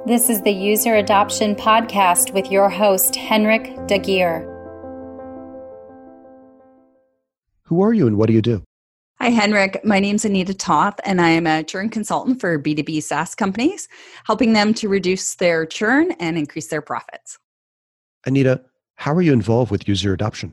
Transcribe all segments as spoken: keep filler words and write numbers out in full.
This is the User Adoption Podcast with your host, Henrik Dagier. Who are you and what do you do? Hi, Henrik. My name's Anita Toth, and I am a churn consultant for B two B SaaS companies, helping them to reduce their churn and increase their profits. Anita, how are you involved with user adoption?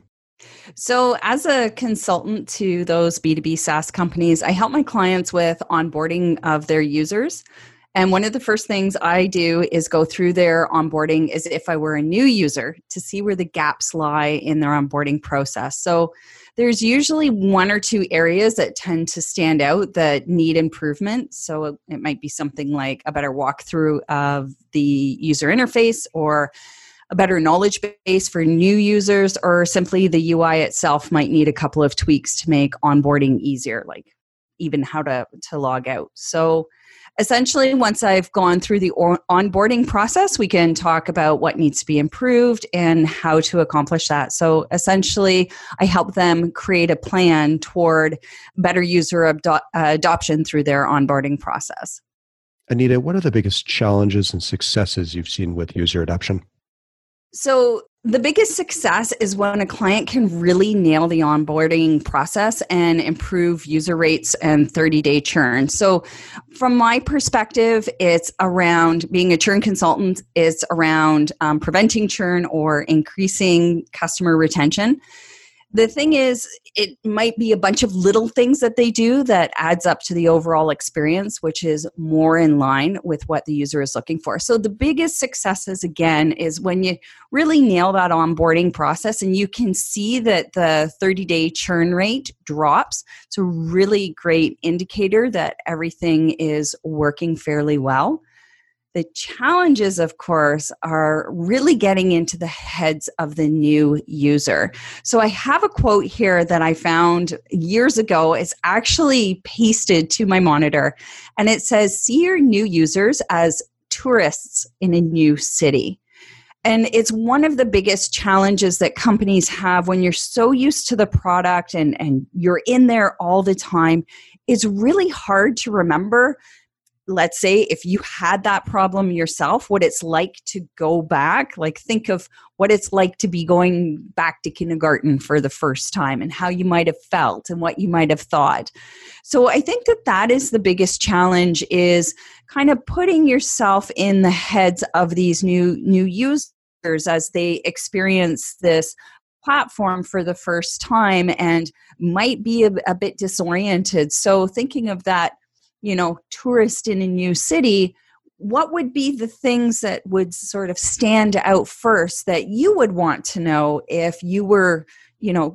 So as a consultant to those B two B SaaS companies, I help my clients with onboarding of their users. And one of the first things I do is go through their onboarding as if I were a new user to see where the gaps lie in their onboarding process. So there's usually one or two areas that tend to stand out that need improvement. So it might be something like a better walkthrough of the user interface, or a better knowledge base for new users, or simply the U I itself might need a couple of tweaks to make onboarding easier, like even how to, to log out. So essentially, once I've gone through the onboarding process, we can talk about what needs to be improved and how to accomplish that. So essentially, I help them create a plan toward better user ado- uh, adoption through their onboarding process. Anita, what are the biggest challenges and successes you've seen with user adoption? So the biggest success is when a client can really nail the onboarding process and improve user rates and thirty-day churn. So from my perspective, it's around being a churn consultant, it's around um, preventing churn or increasing customer retention. The thing is, it might be a bunch of little things that they do that adds up to the overall experience, which is more in line with what the user is looking for. So the biggest successes, again, is when you really nail that onboarding process and you can see that the thirty-day churn rate drops. It's a really great indicator that everything is working fairly well. The challenges, of course, are really getting into the heads of the new user. So I have a quote here that I found years ago. It's actually pasted to my monitor, and it says, "See your new users as tourists in a new city." And it's one of the biggest challenges that companies have when you're so used to the product and, and you're in there all the time. It's really hard to remember, let's say, if you had that problem yourself, what it's like to go back. Like, think of what it's like to be going back to kindergarten for the first time and how you might have felt and what you might have thought. So I think that that is the biggest challenge, is kind of putting yourself in the heads of these new new users as they experience this platform for the first time and might be a, a bit disoriented. So thinking of that, you know, tourist in a new city, what would be the things that would sort of stand out first that you would want to know if you were, you know,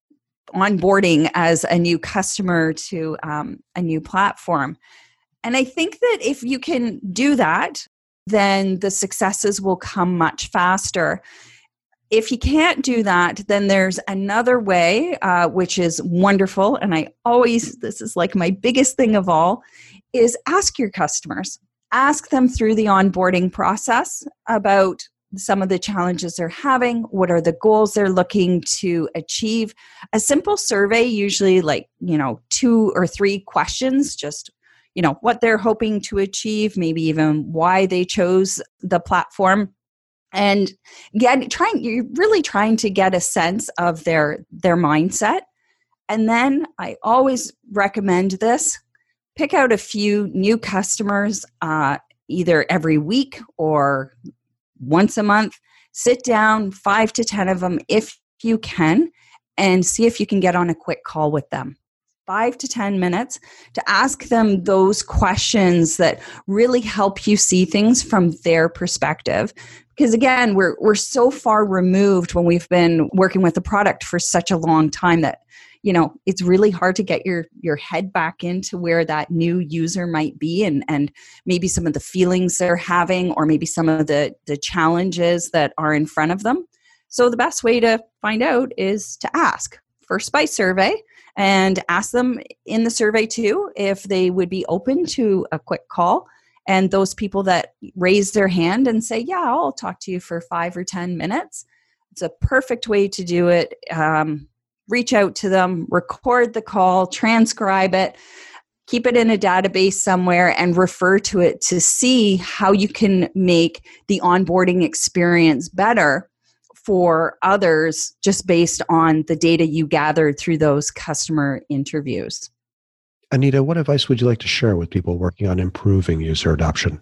onboarding as a new customer to um, a new platform? And I think that if you can do that, then the successes will come much faster. If you can't do that, then there's another way, uh, which is wonderful. And I always, this is like my biggest thing of all, is ask your customers. Ask them through the onboarding process about some of the challenges they're having. What are the goals they're looking to achieve? A simple survey, usually like, you know, two or three questions, just, you know, what they're hoping to achieve, maybe even why they chose the platform. And get trying, you're really trying to get a sense of their their mindset. And then I always recommend this: pick out a few new customers, uh, either every week or once a month. Sit down, five to ten of them if you can, and see if you can get on a quick call with them. Five to ten minutes to ask them those questions that really help you see things from their perspective. Because again, we're we're so far removed when we've been working with the product for such a long time that, you know, it's really hard to get your your head back into where that new user might be, and and maybe some of the feelings they're having, or maybe some of the the challenges that are in front of them. So the best way to find out is to ask. First by survey, and ask them in the survey too if they would be open to a quick call. And those people that raise their hand and say, yeah, I'll talk to you for five or ten minutes. It's a perfect way to do it. Um, reach out to them, record the call, transcribe it. keep it in a database somewhere and refer to it to see how you can make the onboarding experience better for others just based on the data you gathered through those customer interviews. Anita, what advice would you like to share with people working on improving user adoption?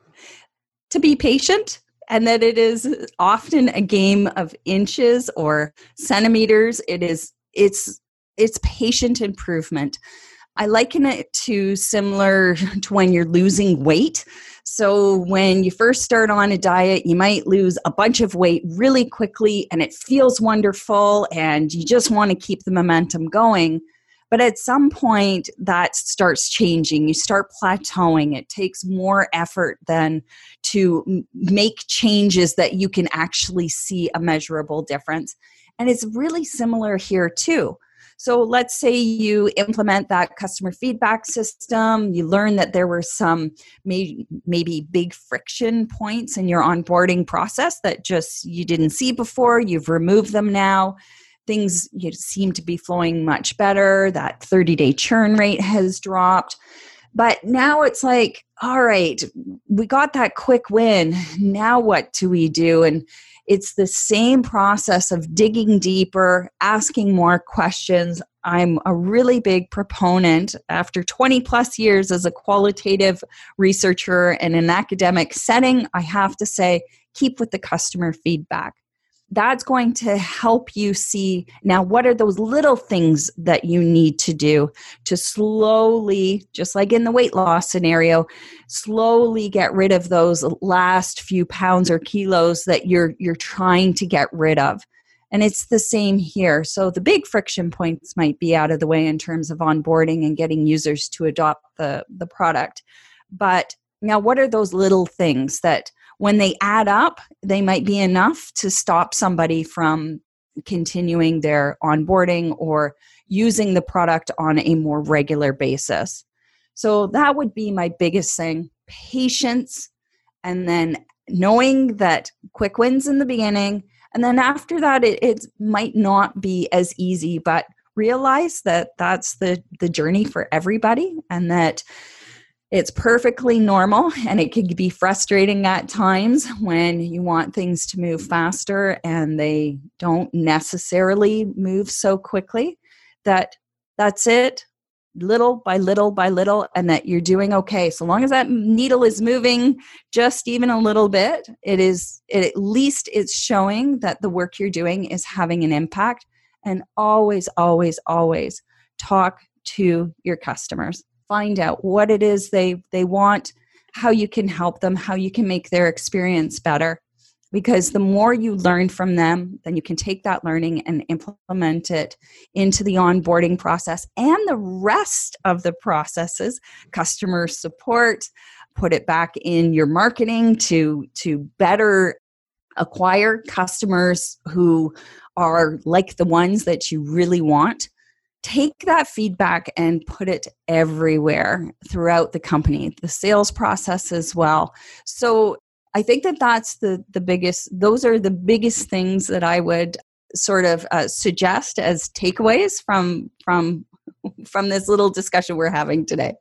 To be patient, and that it is often a game of inches or centimeters. It is, it's, it's patient improvement. I liken it to similar to when you're losing weight. So when you first start on a diet, you might lose a bunch of weight really quickly and it feels wonderful and you just want to keep the momentum going. But at some point that starts changing. You start plateauing. It takes more effort than to m- make changes that you can actually see a measurable difference. And it's really similar here too. So let's say you implement that customer feedback system, you learn that there were some may- maybe big friction points in your onboarding process that just you didn't see before, you've removed them now. Things you know, seem to be flowing much better, that thirty-day churn rate has dropped. But now it's like, all right, we got that quick win, now what do we do? And it's the same process of digging deeper, asking more questions. I'm a really big proponent, after twenty plus years as a qualitative researcher in an academic setting, I have to say, keep with the customer feedback. That's going to help you see now what are those little things that you need to do to slowly, just like in the weight loss scenario, slowly get rid of those last few pounds or kilos that you're you're trying to get rid of. And it's the same here. So the big friction points might be out of the way in terms of onboarding and getting users to adopt the, the product. But now what are those little things that when they add up, they might be enough to stop somebody from continuing their onboarding or using the product on a more regular basis. So that would be my biggest thing, patience, and then knowing that quick wins in the beginning. And then after that, it, it might not be as easy, but realize that that's the, the journey for everybody and that it's perfectly normal, and it can be frustrating at times when you want things to move faster and they don't necessarily move so quickly. That that's it, little by little by little, and that you're doing okay. So long as that needle is moving just even a little bit, it is it, at least it's showing that the work you're doing is having an impact. And always, always, always talk to your customers. Find out what it is they, they want, how you can help them, how you can make their experience better. Because the more you learn from them, then you can take that learning and implement it into the onboarding process and the rest of the processes, customer support, put it back in your marketing to, to better acquire customers who are like the ones that you really want. Take that feedback and put it everywhere throughout the company, the sales process as well. So I think that that's the, the biggest, those are the biggest things that I would sort of uh, suggest as takeaways from, from, from this little discussion we're having today.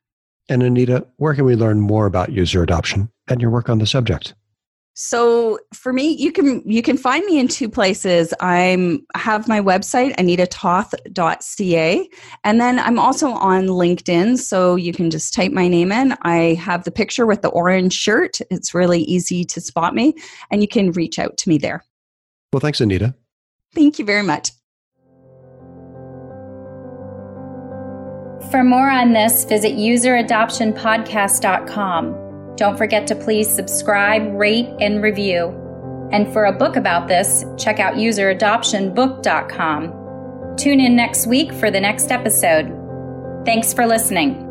And Anita, where can we learn more about user adoption and your work on the subject? So for me, you can you can find me in two places. I'm I have my website, anita toth dot c a, and then I'm also on LinkedIn, so you can just type my name in. I have the picture with the orange shirt. It's really easy to spot me, and you can reach out to me there. Well, thanks, Anita. Thank you very much. For more on this, visit user adoption podcast dot com. Don't forget to please subscribe, rate, and review. And for a book about this, check out user adoption book dot com. Tune in next week for the next episode. Thanks for listening.